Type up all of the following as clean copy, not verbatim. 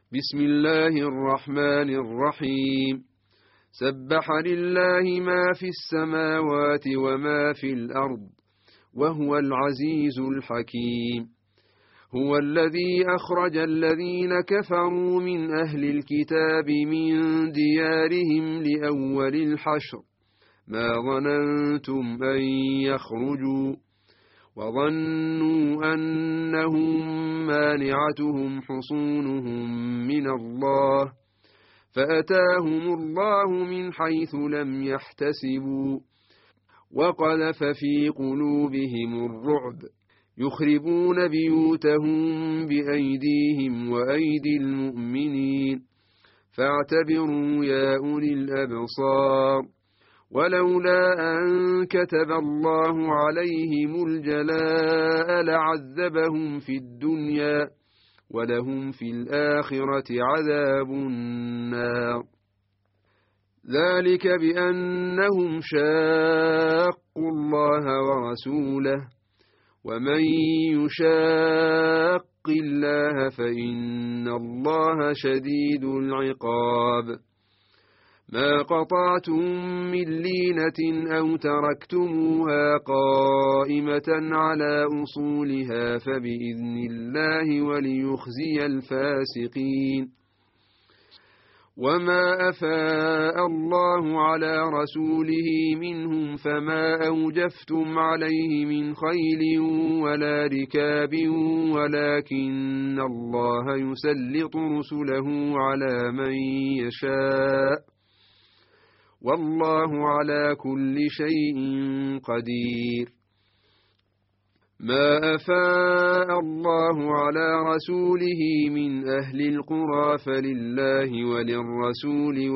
بسم الله الرحمن الرحيم. سبح لله ما في السماوات وما في الأرض وهو العزيز الحكيم. هو الذي أخرج الذين كفروا من أهل الكتاب من ديارهم لأول الحشر ما ظننتم أن يخرجوا وظنوا أنهم مانعتهم حصونهم من الله فأتاهم الله من حيث لم يحتسبوا وقذف في قلوبهم الرعب يخربون بيوتهم بأيديهم وأيدي المؤمنين فاعتبروا يا أولي الأبصار. ولولا أن كتب الله عليهم الجلاء لعذبهم في الدنيا ولهم في الآخرة عذاب النار. ذلك بأنهم شاقوا الله ورسوله ومن يشاق الله فإن الله شديد العقاب. ما قطعتم من لينة أو تركتموها قائمة على أصولها فبإذن الله وليخزي الفاسقين. وما أفاء الله على رسوله منهم فما أوجفتم عليه من خيل ولا ركاب ولكن الله يسلط رسله على من يشاء والله على كل شيء قدير. ما أفاء الله على رسوله من أهل القرى فلله وللرسول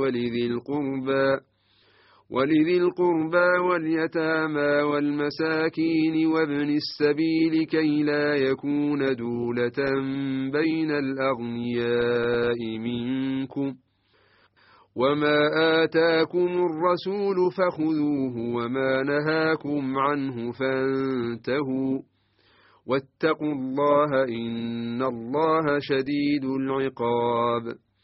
ولذي القربى واليتامى والمساكين وابن السبيل كي لا يكون دولة بين الأغنياء منكم. وما آتاكم الرسول فخذوه وما نهاكم عنه فانتهوا واتقوا الله إن الله شديد العقاب.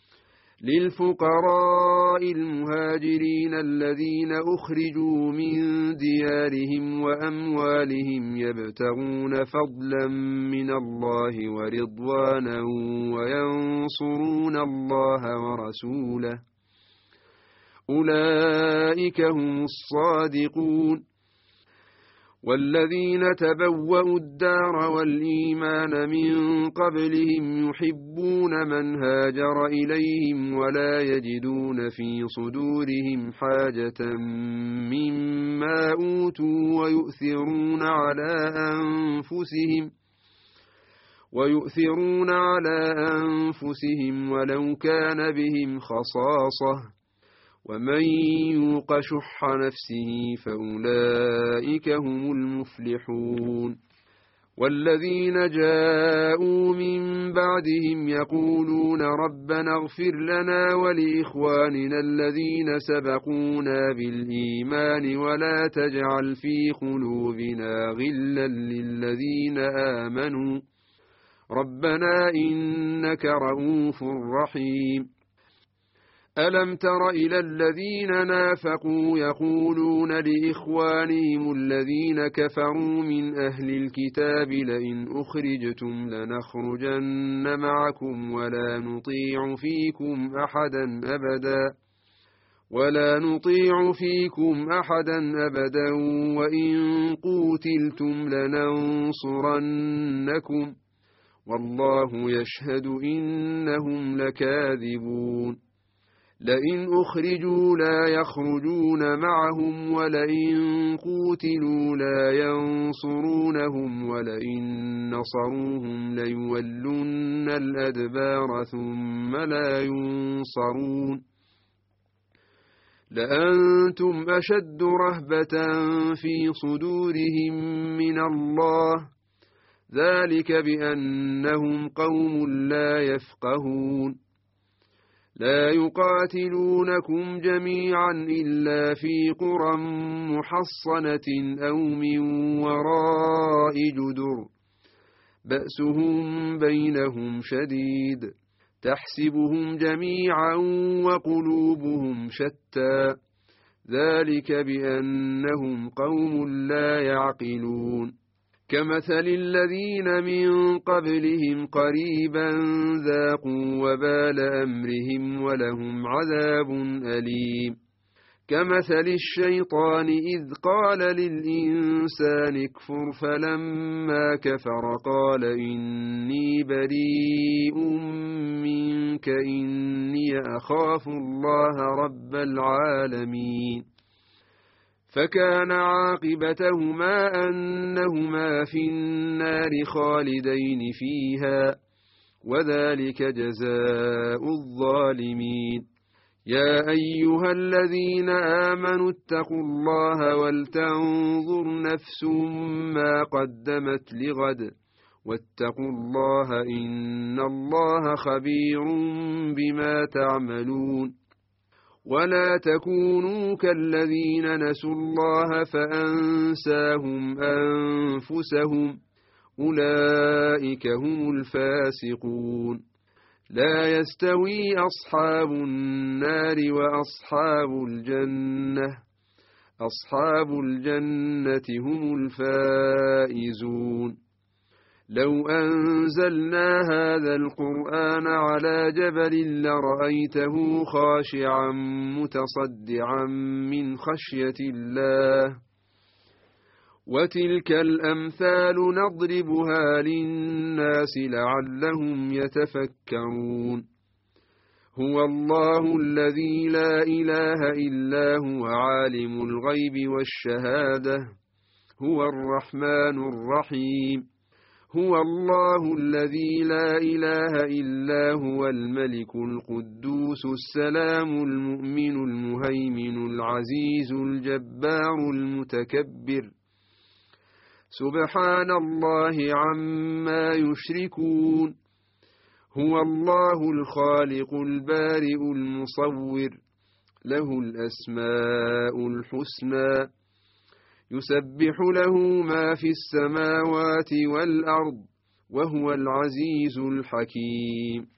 للفقراء المهاجرين الذين أخرجوا من ديارهم وأموالهم يبتغون فضلا من الله ورضوانا وينصرون الله ورسوله أولئك هم الصادقون. والذين تبوأوا الدار والإيمان من قبلهم يحبون من هاجر إليهم ولا يجدون في صدورهم حاجة مما أوتوا ويؤثرون على أنفسهم ولو كان بهم خصاصة ومن يوق شح نفسه فأولئك هم المفلحون. والذين جاءوا من بعدهم يقولون ربنا اغفر لنا ولإخواننا الذين سبقونا بالإيمان ولا تجعل في قلوبنا غلا للذين آمنوا ربنا إنك رؤوف رحيم. ألم تر إلى الذين نافقوا يقولون لإخوانهم الذين كفروا من أهل الكتاب لئن أخرجتم لنخرجن معكم ولا نطيع فيكم أحدا أبدا وإن قوتلتم لننصرنكم والله يشهد إنهم لكاذبون. لئن أخرجوا لا يخرجون معهم ولئن قوتلوا لا ينصرونهم ولئن نصروهم ليولن الأدبار ثم لا ينصرون. لأنتم أشد رهبة في صدورهم من الله ذلك بأنهم قوم لا يفقهون. لا يقاتلونكم جميعا إلا في قرى محصنة أو من وراء جدر بأسهم بينهم شديد تحسبهم جميعا وقلوبهم شتى ذلك بأنهم قوم لا يعقلون كمثل الذين من قبلهم قريبا ذاقوا وبال أمرهم ولهم عذاب أليم كمثل الشيطان إذ قال للإنسان اكفر فلما كفر قال إني بريء منك إني أخاف الله رب العالمين فكان عاقبتهما أنهما في النار خالدين فيها وذلك جزاء الظالمين يا أيها الذين آمنوا اتقوا الله ولتنظر نفس ما قدمت لغد واتقوا الله إن الله خبير بما تعملون ولا تكونوا كالذين نسوا الله فأنساهم أنفسهم أولئك هم الفاسقون لا يستوي أصحاب النار وأصحاب الجنة أصحاب الجنة هم الفائزون لو أنزلنا هذا القرآن على جبل لرأيته خاشعا متصدعا من خشية الله وتلك الأمثال نضربها للناس لعلهم يتفكرون هو الله الذي لا إله إلا هو عالم الغيب والشهادة هو الرحمن الرحيم هو الله الذي لا إله إلا هو الملك القدوس السلام المؤمن المهيمن العزيز الجبار المتكبر سبحان الله عما يشركون هو الله الخالق البارئ المصور له الأسماء الحسنى يسبح له ما في السماوات والأرض وهو العزيز الحكيم